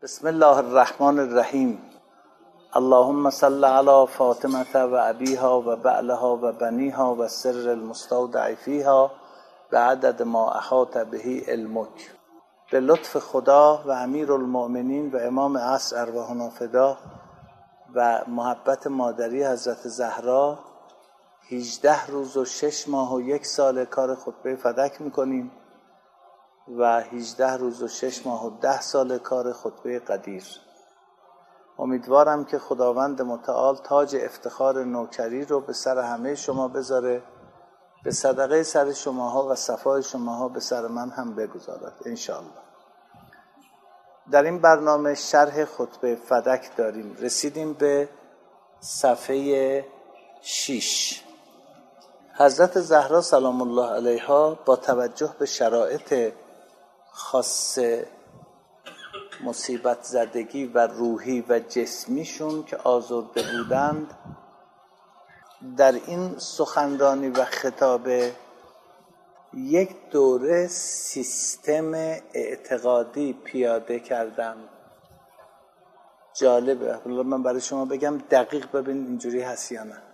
بسم الله الرحمن الرحیم. اللهم صل علی فاطمه و ابیها و بعلها و بنیها و سر المستودع فیها به عدد ما احاط به علمک. به لطف خدا و امیر المؤمنین و امام عصر ارواحنا فدا و محبت مادری حضرت زهرا 18 روز و 6 ماه و 1 سال کار خطبه فدک میکنیم و 18 روز و 6 ماه و 10 سال کار خطبه قدیر. امیدوارم که خداوند متعال تاج افتخار نوکری رو به سر همه شما بذاره، به صدقه سر شماها و صفای شماها به سر من هم بگذارد انشاءالله. در این برنامه شرح خطبه فدک داریم. رسیدیم به صفحه 6. حضرت زهرا سلام الله علیها با توجه به شرایط خاص مصیبت زدگی و روحی و جسمیشون که آزرده بودند، در این سخنرانی و خطاب یک دوره سیستم اعتقادی پیاده کردم. جالبه، من برای شما بگم دقیق ببین اینجوری هست یا نه.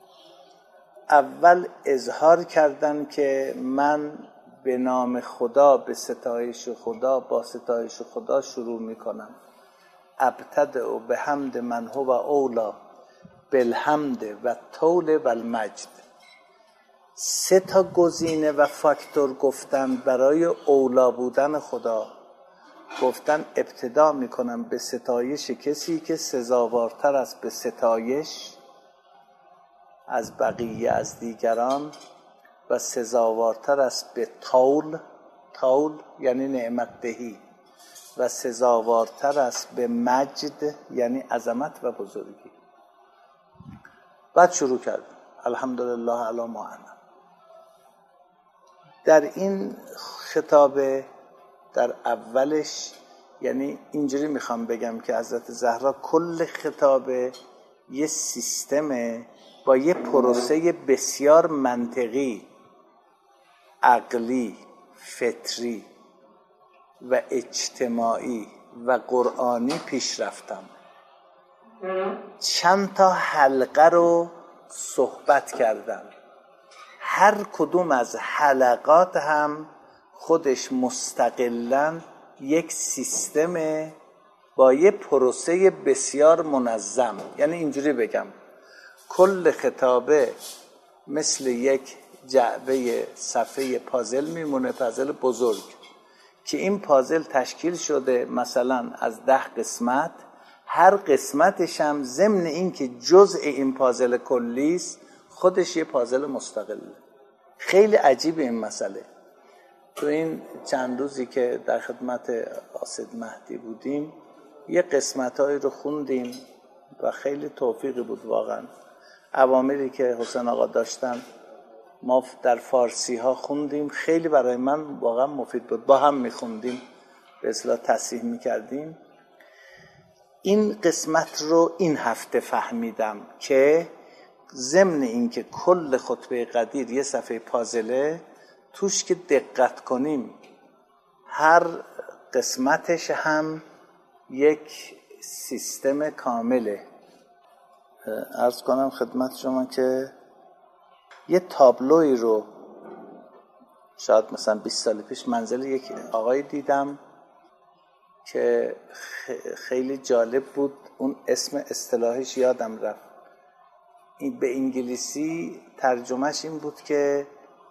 اول اظهار کردن که من به نام خدا، به ستایش خدا، با ستایش خدا شروع میکنم. ابتدأ به حمد من هو اولا بالحمد و طول و المجد. 3 گزینه و فاکتور گفتن برای اولا بودن خدا. گفتن ابتدا میکنم به ستایش کسی که سزاوارتر است به ستایش از بقیه از دیگران و سزاوارتر است به طول یعنی نعمت دهی و سزاوارتر است به مجد یعنی عظمت و بزرگی. بعد شروع کرد الحمدلله علی ما انا. در این خطاب در اولش یعنی اینجوری میخوام بگم که حضرت زهرا کل خطاب یه سیستمه با یه پروسه بسیار منطقی، عقلی، فطری و اجتماعی و قرآنی پیش رفتم. چند تا حلقه رو صحبت کردم. هر کدوم از حلقات هم خودش مستقلاً یک سیستم با یه پروسه بسیار منظم. یعنی اینجوری بگم کل خطابه مثل یک جعبه صفحه پازل میمونه، پازل بزرگ که این پازل تشکیل شده مثلا از 10 قسمت. هر قسمتش هم ضمن این که جزء این پازل کلیست خودش یه پازل مستقله. خیلی عجیبه این مسئله. تو این چند روزی که در خدمت قاصد مهدی بودیم یه قسمتایی رو خوندیم و خیلی توفیقی بود واقعا. اوامری که حسین آقا داشتن ما در فارسی ها خوندیم، خیلی برای من واقعا مفید بود. با هم میخوندیم، به اصطلاح تصحیح میکردیم. این قسمت رو این هفته فهمیدم که ضمن این که کل خطبه قدیر یه صفحه پازله، توش که دقت کنیم هر قسمتش هم یک سیستم کامله. عرض کنم خدمت شما که یه تابلوی رو شاید مثلا 20 سال پیش منزل یک آقای دیدم که خیلی جالب بود. اون اسم اصطلاحش یادم رفت. این به انگلیسی ترجمهش این بود که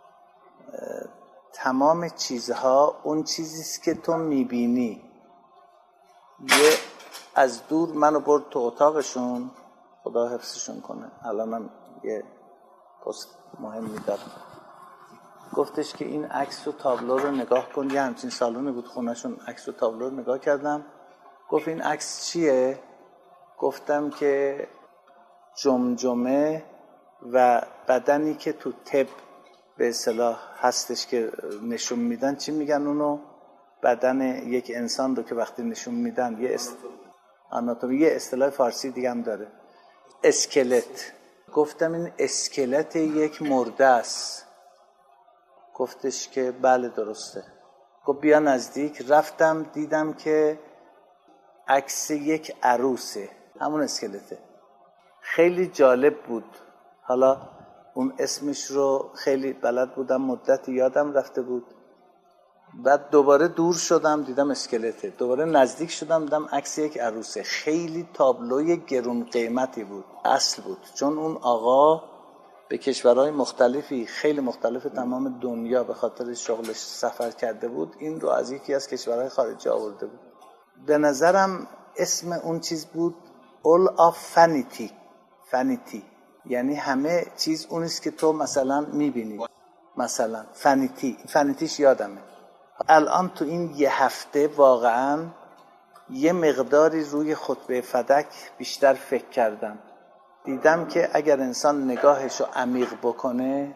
تمام چیزها اون چیزیست که تو میبینی. یه از دور منو برد تو اتاقشون، خدا حفظشون کنه، الانم یه پست مهمی دارم. گفتش که این عکس و تابلو رو نگاه کن. یه همچین سالونی بود خونهشون. عکس و تابلو رو نگاه کردم. گفت این عکس چیه؟ گفتم که جمجمه و بدنی که تو طب به اصطلاح هستش که نشون میدن، چی میگن اونو؟ بدن یک انسان رو که وقتی نشون میدن یه آناتومی، یه اصطلاح فارسی دیگه هم داره، اسکلت. گفتم این اسکلت یک مرده است. گفتش که بله درسته. گفت بیا نزدیک. رفتم دیدم که عکس یک عروسه، همون اسکلته. خیلی جالب بود. حالا اون اسمش رو خیلی بلد بودم، مدت یادم رفته بود. بعد دوباره دور شدم دیدم اسکلته، دوباره نزدیک شدم دیدم عکس یک عروسه. خیلی تابلوی گرون قیمتی بود، اصل بود، چون اون آقا به کشورهای مختلفی خیلی مختلف تمام دنیا به خاطر شغلش سفر کرده بود. این رو از یکی از کشورهای خارجی آورده بود. به نظرم اسم اون چیز بود All of Vanity. Vanity یعنی همه چیز اونیست که تو مثلا میبینی. مثلا فنیتیش یادمه. الان تو این یه هفته واقعا یه مقداری روی خطبه فدک بیشتر فکر کردم. دیدم که اگر انسان نگاهشو عمیق بکنه،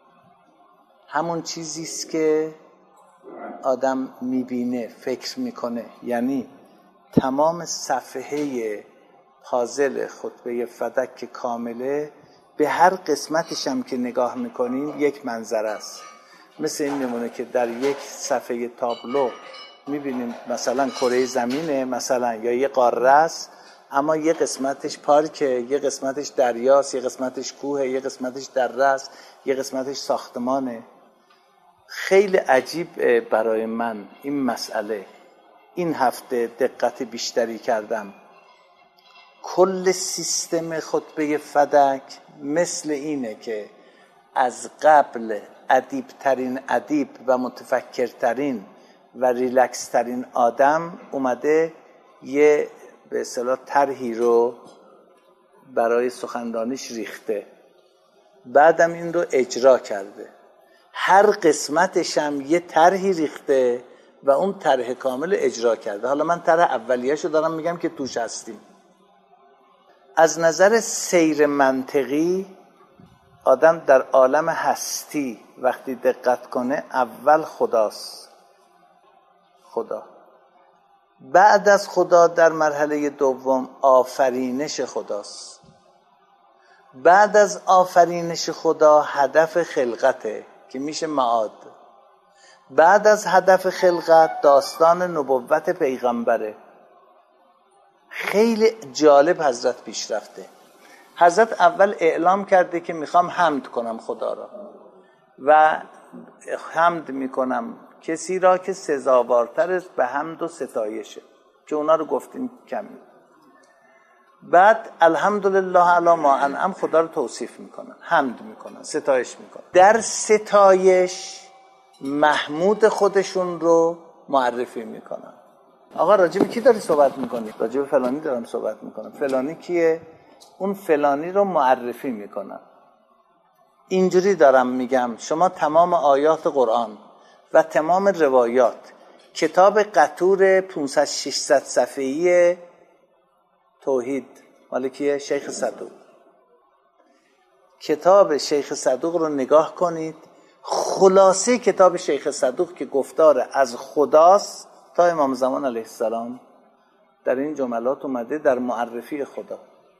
همون چیزیست که آدم میبینه، فکر میکنه. یعنی تمام صفحه پازل خطبه فدک که کامله، به هر قسمتش هم که نگاه میکنین یک منظر است. مثل این نمونه که در یک صفحه تابلو میبینیم مثلا کره زمینه مثلا، یا یه قاره است، اما یه قسمتش پارکه، یه قسمتش دریاست، یه قسمتش کوهه، یه قسمتش دره است، یه قسمتش ساختمانه. خیلی عجیب برای من این مسئله. این هفته دقت بیشتری کردم. کل سیستم خطبه فدک مثل اینه که از قبل ادیب‌ترین ادیب و متفکرترین و ریلکس‌ترین آدم اومده یه به اصطلاح طرحی رو برای سخنرانیش ریخته، بعدم این رو اجرا کرده. هر قسمتش هم یه طرحی ریخته و اون طرح کامل اجرا کرده. حالا من طرح اولیه‌شو دارم میگم که توش هستیم. از نظر سیر منطقی آدم در عالم هستی وقتی دقت کنه، اول خداست، خدا. بعد از خدا در مرحله دوم آفرینش خداست. بعد از آفرینش خدا هدف خلقته که میشه معاد. بعد از هدف خلقت داستان نبوت پیغمبره. خیلی جالب حضرت پیش رفته. حضرت اول اعلام کرده که میخوام حمد کنم خدا را و حمد میکنم کسی را که سزاوارتر است به حمد و ستایشه، که اونا رو گفتیم کمی. بعد الحمدلله علی ما انعم، خدا رو توصیف میکنن، حمد میکنن، ستایش میکنن. در ستایش محمود خودشون رو معرفی میکنن. آقا راجب کی داری صحبت میکنی؟ راجب فلانی دارم صحبت میکنم. فلانی کیه؟ اون فلانی رو معرفی میکنن. اینجوری دارم میگم شما تمام آیات قرآن و تمام روایات، کتاب قطور 500-600 صفحه‌ای توحید مال کیه؟ شیخ صدوق. کتاب شیخ صدوق رو نگاه کنید. خلاصه کتاب شیخ صدوق که گفتار از خداست تا امام زمان علیه السلام، در این جملات اومده در معرفی خدا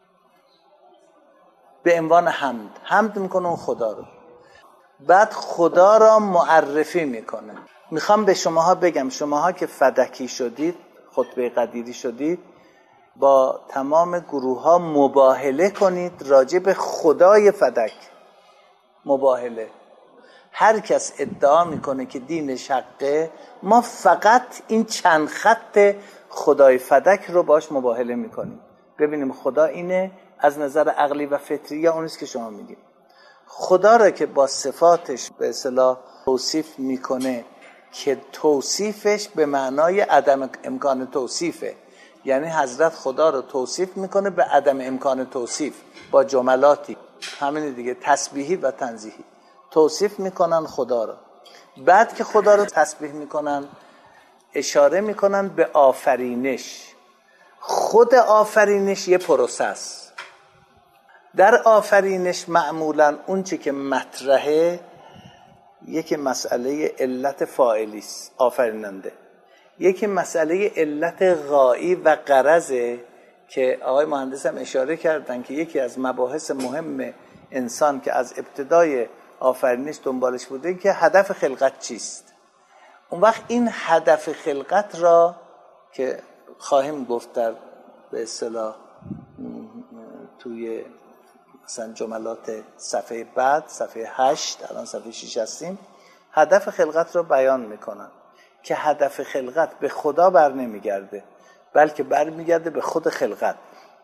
به عنوان حمد میکنه اون خدا رو. بعد خدا را معرفی میکنه. میخوام به شماها بگم، شماها که فدکی شدید، خطبه قدیری شدید، با تمام گروه ها مباهله کنید راجع به خدای فدک. مباهله. هر کس ادعا میکنه که دینش حقه، ما فقط این چند خط خدای فدک رو باش مباهله میکنیم، ببینیم خدا اینه از نظر عقلی و فطری یا اونیست که شما میگید. خدا را که با صفاتش به اصطلاح توصیف میکنه که توصیفش به معنای عدم امکان توصیفه، یعنی حضرت خدا رو توصیف میکنه به عدم امکان توصیف با جملاتی، همین دیگه، تسبیحی و تنزیهی توصیف میکنن خدا رو. بعد که خدا رو تسبیح میکنن اشاره میکنن به آفرینش. خود آفرینش یه پروسه است. در آفرینش معمولا اون چی که مطرحه یکی مسئله علت فاعلی است، آفریننده. یکی مسئله علت غایی و غرضه که آقای مهندس هم اشاره کردن که یکی از مباحث مهم انسان که از ابتدای آفرینش دنبالش بوده که هدف خلقت چیست. اون وقت این هدف خلقت را که خواهیم گفت در به اصطلاح توی مثلا جملات صفحه بعد، صفحه 8، الان صفحه 6 هستیم، هدف خلقت رو بیان میکنن که هدف خلقت به خدا بر نمیگرده بلکه بر میگرده به خود خلقت،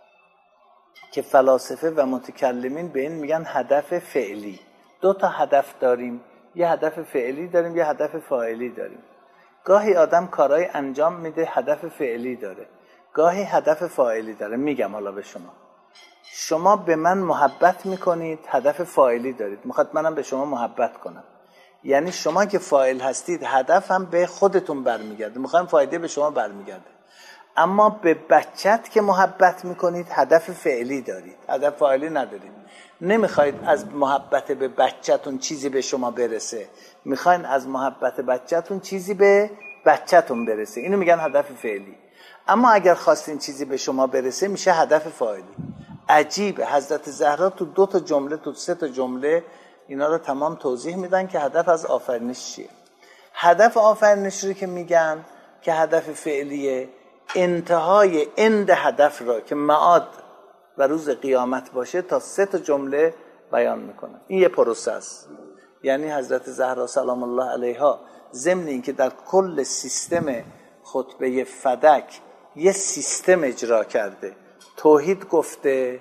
که فلاسفه و متکلمین به این میگن هدف فعلی. 2 تا هدف داریم، یه هدف فعلی داریم، یه هدف فاعلی داریم. گاهی آدم کارهای انجام میده هدف فعلی داره، گاهی هدف فاعلی داره. میگم حالا به شما به من محبت میکنید، هدف فاعلی دارید، میخواد منم به شما محبت کنم. یعنی شما که فاعل هستید هدف هم به خودتون برمیگرده، میخوایم فایده به شما برمیگرده. اما به بچت که محبت میکنید هدف فعلی دارید، هدف فاعلی ندارید. نمیخواید از محبت به بچتون چیزی به شما برسه، میخواین از محبت بچتون چیزی به بچتون برسه، اینو میگن هدف فعلی. اما اگر خواستین چیزی به شما برسه میشه هدف فاعلی. عجیبه، حضرت زهرا تو 2 تا جمله، تو 3 تا جمله اینا رو تمام توضیح میدن که هدف از آفرینش چیه. هدف آفرینش رو که میگن که هدف فعلیه، انتهای اند هدف را که معاد و روز قیامت باشه تا 3 تا جمله بیان میکنن. این یه پروسه است. یعنی حضرت زهرا سلام الله علیها ضمن این که در کل سیستم خطبه فدک یه سیستم اجرا کرده، توحید گفته،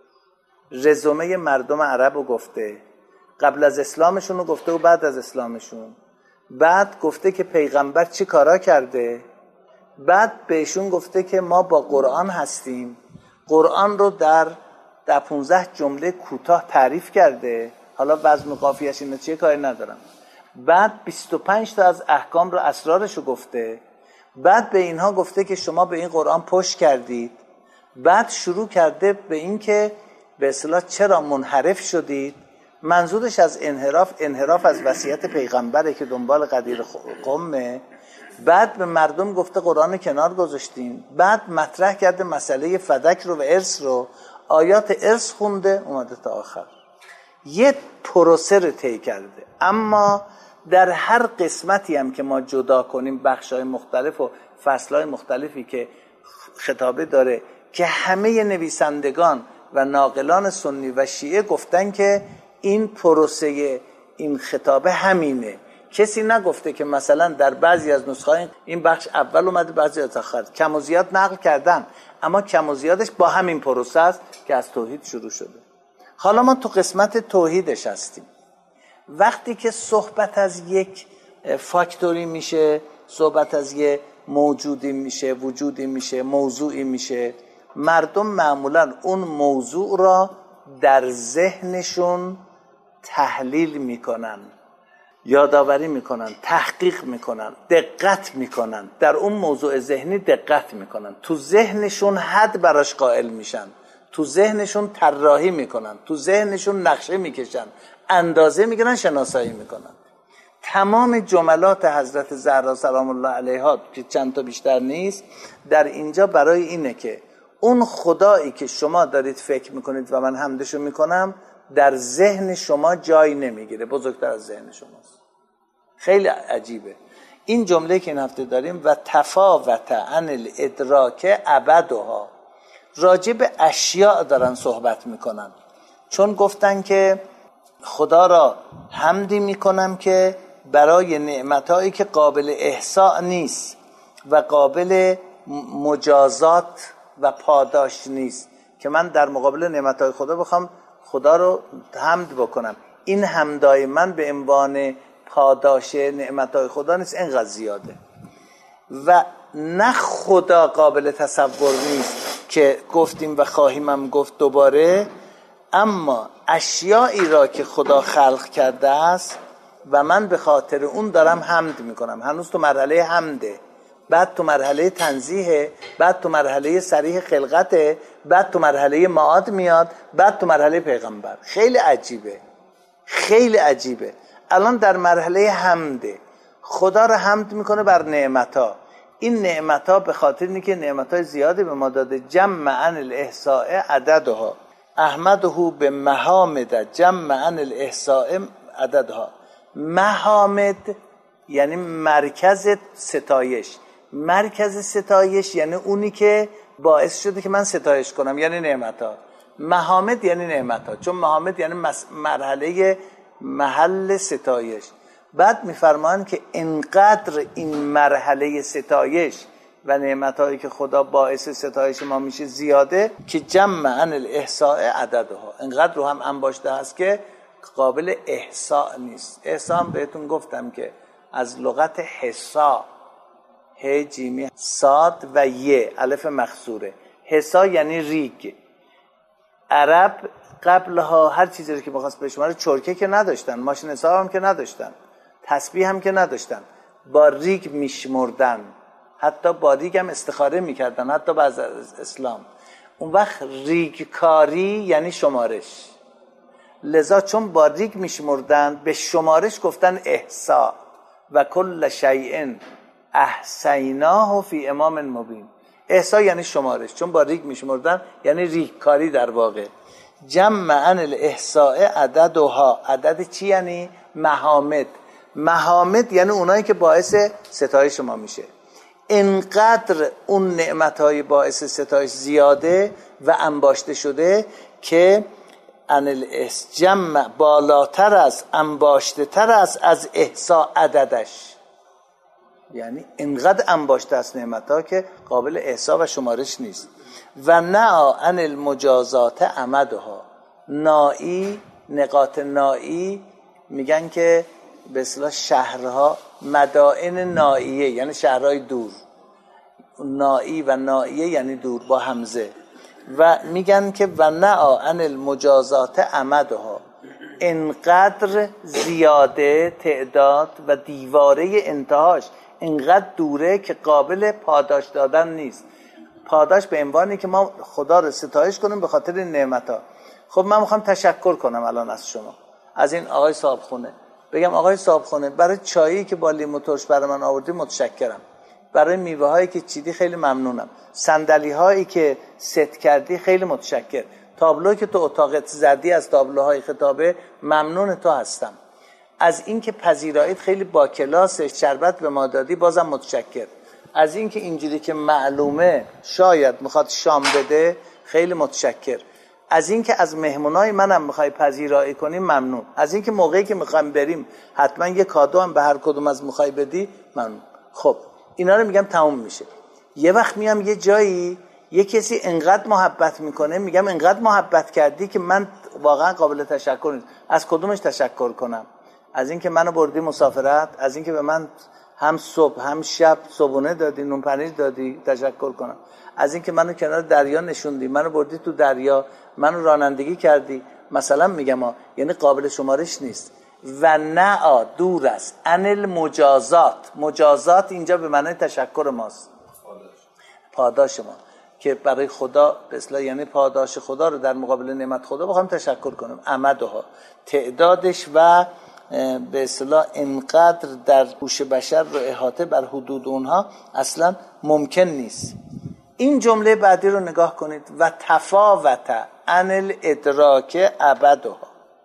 رزومه مردم عرب رو گفته، قبل از اسلامشون رو گفته و بعد از اسلامشون، بعد گفته که پیغمبر چی کارا کرده، بعد بهشون گفته که ما با قرآن هستیم، قرآن رو در 15 جمله کوتاه تعریف کرده، حالا وزن و قافیه‌اش اینا چیه کاری ندارم. بعد 25 تا از احکام رو، اسرارش رو گفته. بعد به اینها گفته که شما به این قرآن پشت کردید. بعد شروع کرده به این که به اصطلاح چرا منحرف شدید. منظورش از انحراف از وصیت پیغمبره که دنبال قدیر قمه. بعد به مردم گفته قرآن کنار گذاشتیم. بعد مطرح کرده مسئله فدک رو و ارث رو، آیات ارث خونده، اومده تا آخر یه پروسه رو طی کرده. اما در هر قسمتی هم که ما جدا کنیم، بخشای مختلف و فصلای مختلفی که خطابه داره، که همه نویسندگان و ناقلان سنی و شیعه گفتن که این پروسه این خطابه همینه. کسی نگفته که مثلا در بعضی از نسخه‌ها این بخش اول اومده بعضی از آخر. کم و زیاد نقل کردن، اما کم و زیادش با همین پروسه است که از توحید شروع شده. حالا ما تو قسمت توحیدش هستیم. وقتی که صحبت از یک فاکتوری میشه، صحبت از یک موجودی میشه، وجودی میشه، موضوعی میشه، مردم معمولا اون موضوع را در ذهنشون تحلیل میکنن، یادآوری میکنن، تحقیق میکنن، دقت میکنن، در اون موضوع ذهنی دقت میکنن، تو ذهنشون حد براش قائل میشن، تو ذهنشون طراحی میکنن، تو ذهنشون نقشه میکشن، اندازه میگیرن، شناسایی میکنن. تمام جملات حضرت زهرا سلام الله علیها که چند تا بیشتر نیست در اینجا برای اینه که اون خدایی که شما دارید فکر میکنید و من حمدشو میکنم در ذهن شما جای نمیگیره، بزرگتر از ذهن شماست. خیلی عجیبه این جمله که این هفته داریم، و تفاوت عن الادراک ابدها. راجع به اشیاء دارن صحبت میکنن، چون گفتن که خدا را حمدی میکنم که برای نعمتایی که قابل احصاء نیست و قابل مجازات و پاداش نیست، که من در مقابل نعمتای خدا بخوام خدا رو حمد بکنم، این حمدای من به عنوان پاداش نعمتای خدا نیست، اینقدر زیاده. و نه خدا قابل تصور نیست که گفتیم و خواهیم هم گفت دوباره، اما اشیایی را که خدا خلق کرده است و من به خاطر اون دارم حمد میکنم. هنوز تو مرحله حمده، بعد تو مرحله تنزیه، بعد تو مرحله صریح خلقته، بعد تو مرحله معاد میاد، بعد تو مرحله پیغمبر. خیلی عجیبه، خیلی عجیبه. الان در مرحله حمده، خدا را حمد میکنه بر نعمتها. این نعمتها به خاطر اینه که نعمتهای زیادی به ما داده. جمع عن الاحصاء عددها، احمده به محامد جمع عن الاحصاء عددها. محامد یعنی مرکز ستایش، مرکز ستایش یعنی اونی که باعث شده که من ستایش کنم، یعنی نعمت‌ها. محامد یعنی نعمت‌ها، چون محامد یعنی محل ستایش. بعد میفرمایند که انقدر این مرحله ستایش و نعمت‌هایی که خدا باعث ستایش ما میشه زیاده که جمع عن الاحصاء عددها، انقدر رو هم انباشته هست که قابل احصاء نیست. احصاء هم بهتون گفتم که از لغت حصا، ه جیمی صاد و ی الف مخصوره. حصا یعنی ریگ. عرب قبلها هر چیزی رو که بخواست بشماره، چرکه که نداشتن، ماشین حساب هم که نداشتن، تسبیح هم که نداشتن، با ریگ میشمردن، حتی با ریگ هم استخاره میکردن، حتی بعد از اسلام. اون وقت ریگ کاری یعنی شمارش، لذا چون با ریگ میشمردن به شمارش گفتن احصاء و کل شیء احصیناه فی امام مبین. احصاء یعنی شمارش، چون با ریگ میشمردن یعنی ریگ کاری در واقع. جمع عن الاحصاء عددها، عدد چی یعنی؟ محامد. محامد یعنی اونایی که باعث ستایش ما میشه. انقدر اون نعمتهای باعث ستایش زیاده و انباشته شده که جمع بالاتر از، انباشته تر از احصاء عددش، یعنی انقدر انباشته است نعمتها که قابل احصاء و شمارش نیست. و نعا عن المجازات عمدها، نائی، نقاط نائی میگن که به اصطلاح شهرها، مدائن نائیه یعنی شهرهای دور، نائی و نائیه یعنی دور با همزه. و میگن که و نعا عن المجازات عمدها، انقدر زیاده تعداد و دیواره انتهاش انقدر دوره که قابل پاداش دادن نیست. پاداش به عنوانی که ما خدا رو ستایش کنیم به خاطر این نعمت‌ها. خب من میخوام تشکر کنم الان از شما، از این آقای صاحب خونه، بگم آقای صاحب خونه برای چایی که با لیمو ترش برای من آوردی متشکرم، برای میوه هایی که چیدی خیلی ممنونم، صندلی هایی که ست کردی خیلی متشکر، تابلویی که تو اتاقت زدی از تابلوهای خطابه ممنون تو هستم، از اینکه پذیراییت خیلی با کلاسه، شربت به ما دادی بازم متشکر، از اینکه اینجوری که معلومه شاید میخواد شام بده خیلی متشکر، از اینکه از مهمونای منم میخوای پذیرایی کنی ممنون، از اینکه موقعی که میخوایم بریم حتما یه کادو هم به هر کدوم از میخوای بدی ممنون. خب اینا رو میگم تموم میشه. یه وقت میام یه جایی یه کسی انقدر محبت میکنه، میگم انقدر محبت کردی که من واقعا قابل تشکر نیست. از کدومش تشکر کنم؟ از اینکه منو بردی مسافرت، از اینکه به من هم صبح هم شب صبحونه دادی، نون پنیر دادی، تشکر کنم. از اینکه منو کنار دریا نشوندی، منو بردی تو دریا، منو رانندگی کردی، مثلا میگم یعنی قابل شمارش نیست. و نعا دور است عن المجازات، مجازات اینجا به معنای تشکر ماست، پاداش ما، که برای خدا به اصطلاح یعنی پاداش خدا رو در مقابل نعمت خدا بخوام تشکر کنم. عمدها، تعدادش و به اصطلاح انقدر در هوش بشر رو احاطه بر حدود اونها اصلا ممکن نیست. این جمله بعدی رو نگاه کنید. و تفاوت عن الادراک ابدها،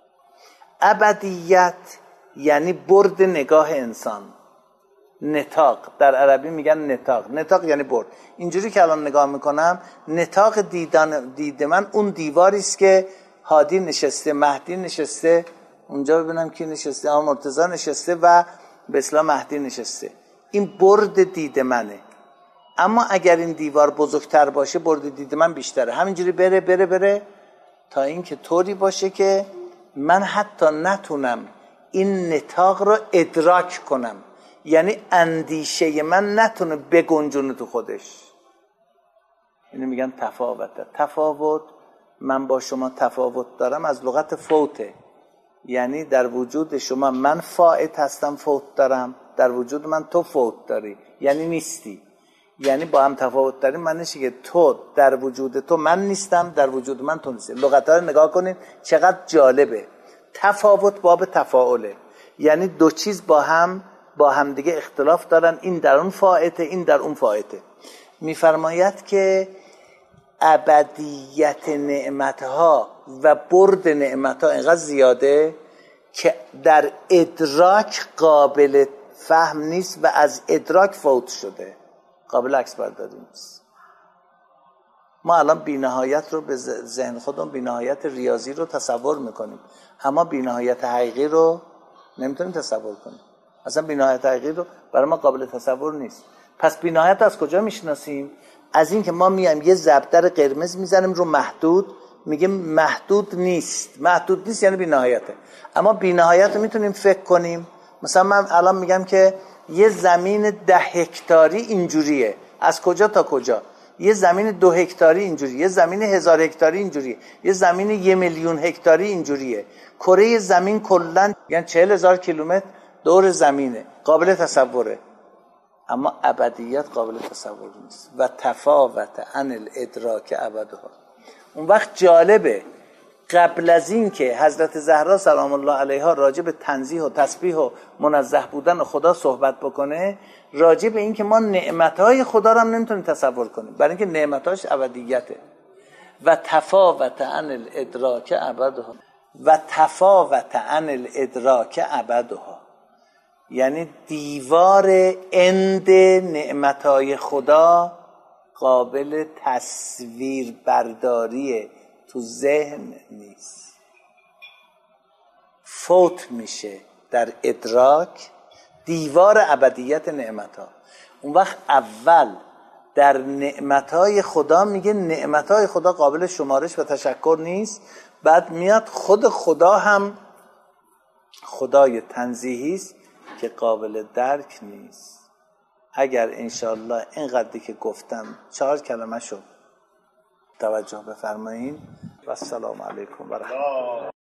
ابدیت یعنی برد نگاه انسان. نطاق در عربی میگن نطاق، نطاق یعنی برد. اینجوری که الان نگاه میکنم نطاق دید من اون دیواری است که هادی نشسته، مهدی نشسته، اونجا ببینم کی نشسته، مرتضی نشسته و به اصطلاح مهدی نشسته. این برد دید منه. اما اگر این دیوار بزرگتر باشه برد دید من بیشتره، همینجوری بره تا اینکه طوری باشه که من حتی نتونم این نطاق رو ادراک کنم، یعنی اندیشه من نتونه بگنجونه تو خودش. اینو میگن تفاوت. من با شما تفاوت دارم از لغت فوته، یعنی در وجود شما من فائت هستم، فوت دارم، در وجود من تو فوت داری، یعنی نیستی. یعنی با هم تفاوت داریم معنیشه که تو در وجود تو من نیستم، در وجود من تو نیستی. لغت‌ها رو نگاه کنید چقدر جالبه. تفاوت باب تفاعله، یعنی دو چیز با هم دیگه اختلاف دارن، این در اون فائته، این در اون فائته. میفرماید که ابدیت نعمتها و برد نعمتها اینقدر زیاده که در ادراک قابل فهم نیست و از ادراک فوت شده، قابل عکس برداری نیست. ما الان بی‌نهایت رو به ذهن خودمون بی‌نهایت ریاضی رو تصور میکنیم، اما بی‌نهایت حقیقی رو نمیتونیم تصور کنیم. اصلا بی‌نهایت حقیقی رو برای ما قابل تصور نیست. پس بی‌نهایت از کجا میشناسیم؟ از این که ما میایم یه ضربدر قرمز میزنیم رو محدود، میگیم محدود نیست. محدود نیست یعنی بی‌نهایته. اما بی‌نهایت رو میتونیم فکر کنیم. مثلا من الان میگم که یه زمین 10 هکتاری اینجوریه، از کجا تا کجا؟ یه زمین 2 هکتاری اینجوریه، یه زمین 1000 هکتاری اینجوریه، یه زمین 1,000,000 هکتاری اینجوریه. کره زمین کلاً یعنی 40,000 کیلومتر دور زمینه، قابل تصوره. اما ابدیت قابل تصور نیست. و تفاوت عن الادراک ابدها. اون وقت جالبه قبل از این که حضرت زهرا سلام الله علیها راجع به تنزیه و تسبیح و منزه بودن خدا صحبت بکنه، راجع به این که ما نعمتهای خدا رو هم نمیتونیم تصور کنیم، برای اینکه نعمتاش ابدیته. و تفاوت عن الادراک ابدها. و تفاوت عن الادراک ابدها یعنی دیوار اند نعمتهای خدا قابل تصویر برداری تو ذهن نیست. فوت میشه در ادراک دیوار ابدیت نعمتها. اون وقت اول در نعمتهای خدا میگه نعمتهای خدا قابل شمارش و تشکر نیست، بعد میاد خود خدا هم خدای تنزیهی است که قابل درک نیست. اگر انشالله اینقدری که گفتم 4 کلمه شو توجه بفرمایید و السلام علیکم و رحمت الله.